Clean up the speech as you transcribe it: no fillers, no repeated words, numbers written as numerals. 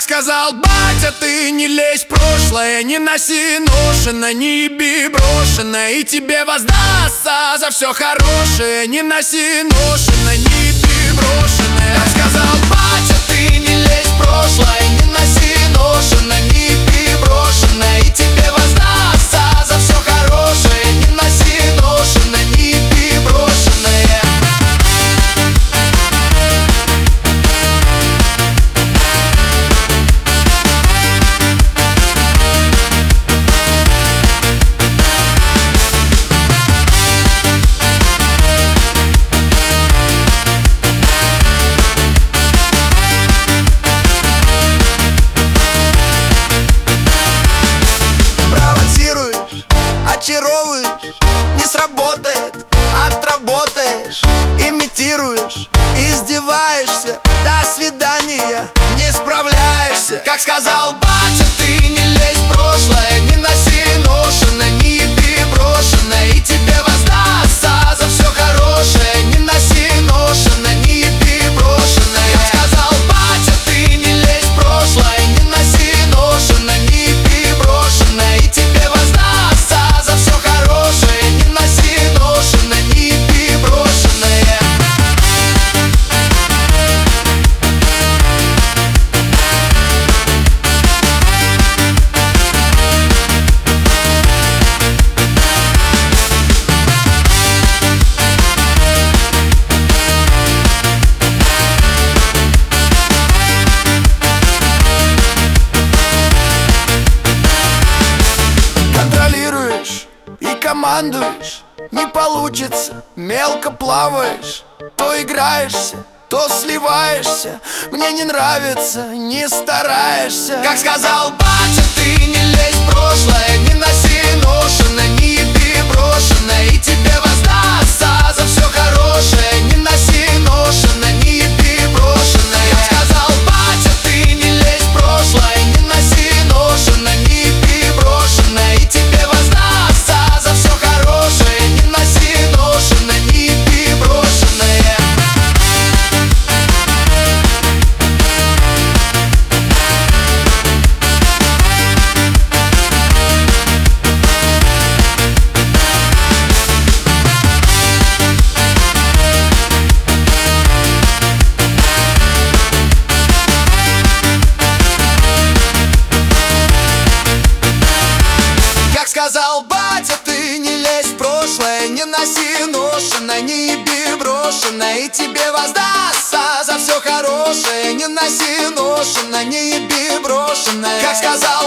Как сказал батя, ты не лезь в прошлое, не носи ношено, не еби брошено, и тебе воздастся за все хорошее. Не носи ношено, не еби брошено. Как сказал батя, ты не лезь в прошлое, не носи ношено, не еби брошено, и тебе воздастся за все хорошее. Не носи ношено, не еби брошенное. Очаровываешь, не сработает, отработаешь, имитируешь, издеваешься, до свидания, не справляешься. Как сказал батя, ты не лезь в прошлое, не носи ношено, не еби брошено, и тебе воздастся за все хорошее. Не носи ношено, не еби брошенное. Как сказал батя, ты не лезь в прошлое, не носи ношено, не еби брошено, и тебе воздастся за все хорошее. Не носи ношено, не еби брошенное. Контролируешь и командуешь, не получится, мелко плаваешь. То играешься, то сливаешься, мне не нравится, не стараешься. Как сказал батя, ты не лезь в прошлое, не носи ношено, не еби брошено, и тебе воздастся за все хорошее. Не носи ношено, не еби брошенное. Как сказал батя, ты не лезь в прошлое, не носи ношено, не еби брошено, и тебе воздастся за все хорошее. Не носи ношено, не еби брошенное. Как сказал батя, ты не лезь в прошлое, не носи ношено, не еби брошено, и тебе воздастся за все хорошее. Не носи ношено, не еби брошенное. Как сказал